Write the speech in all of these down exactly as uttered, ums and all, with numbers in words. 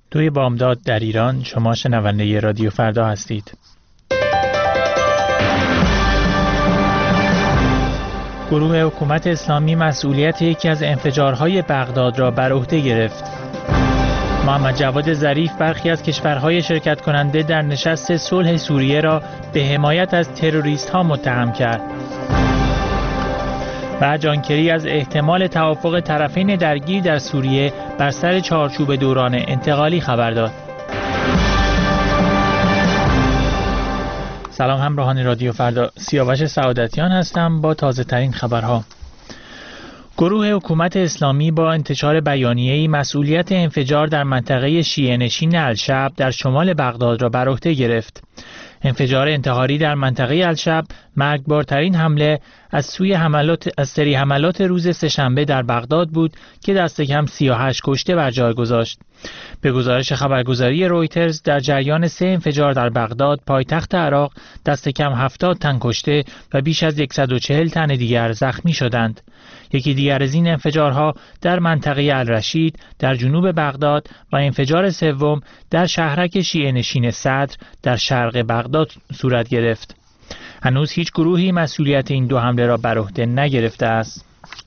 توی بامداد در ایران، شما شنونده رادیو فردا هستید. گروه حکومت اسلامی مسئولیت یکی از انفجارهای بغداد را بر عهده گرفت. محمد جواد ظریف برخی از کشورهای شرکت کننده در نشست صلح سوریه را به حمایت از تروریست ها متهم کرد. و جان کری از احتمال توافق طرفین درگیر در سوریه بر سر چارچوب دوران انتقالی خبر داد. سلام همراهان رادیو فردا، سیاوش سعادتیان هستم با تازه ترین خبرها. گروه حکومت اسلامی با انتشار بیانیه‌ای مسئولیت انفجار در منطقه شیعه نشین الشعب در شمال بغداد را بر عهده گرفت. انفجار انتحاری در منطقه الشعب مرگبارترین حمله از سوی حملات از سری حملات روز سه‌شنبه در بغداد بود که دست کم سی و هشت کشته بر جای گذاشت. به گزارش خبرگزاری رویترز در جریان سه انفجار در بغداد پایتخت عراق دست کم هفتاد تن کشته و بیش از صد و چهل تن دیگر زخمی شدند. یکی دیگر از این انفجارها در منطقه الرشید در جنوب بغداد و انفجار سوم در شهرک شیعه نشین صدر در شرق بغداد صورت گرفت. هنوز هیچ گروهی مسئولیت این دو حمله را بر عهده نگرفته است.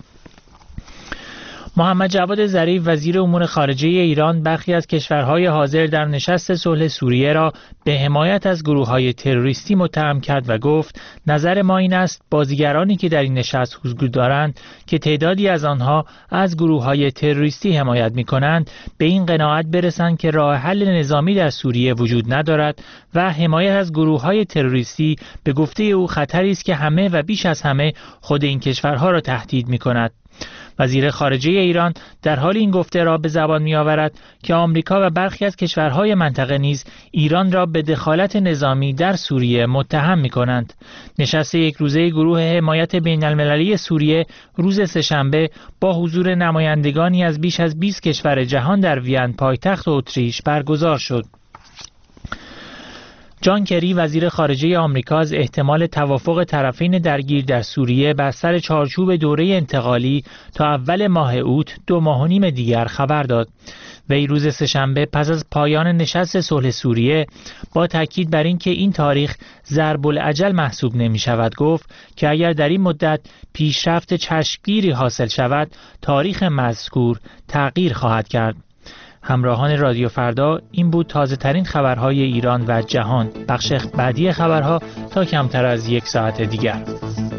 محمد جواد ظریف وزیر امور خارجه ایران برخی از کشورهای حاضر در نشست صلح سوریه را به حمایت از گروه‌های تروریستی متهم کرد و گفت نظر ما این است بازیگرانی که در این نشست حضور دارند که تعدادی از آنها از گروه‌های تروریستی حمایت می‌کنند به این قناعت برسند که راه حل نظامی در سوریه وجود ندارد و حمایت از گروه‌های تروریستی به گفته او خطری است که همه و بیش از همه خود این کشورها را تهدید می‌کند. وزیر خارجه ایران در حال این گفته را به زبان می آورد که آمریکا و برخی از کشورهای منطقه نیز ایران را به دخالت نظامی در سوریه متهم می کنند. نشست یک روزه گروه حمایت بین المللی سوریه روز سه‌شنبه با حضور نمایندگانی از بیش از بیست کشور جهان در وین پایتخت اتریش برگزار شد. جان کری وزیر خارجه آمریکا از احتمال توافق طرفین درگیر در سوریه بر سر چارچوب دوره انتقالی تا اول ماه اوت دو ماه و نیم دیگر خبر داد. وی روز سه‌شنبه پس از پایان نشست صلح سوریه با تاکید بر اینکه این تاریخ ضرب الاجل محسوب نمی شود گفت که اگر در این مدت پیشرفت چشمگیری حاصل شود تاریخ مذکور تغییر خواهد کرد. همراهان رادیو فردا، این بود تازه ترین خبرهای ایران و جهان. بخش بعدی خبرها تا کمتر از یک ساعت دیگر.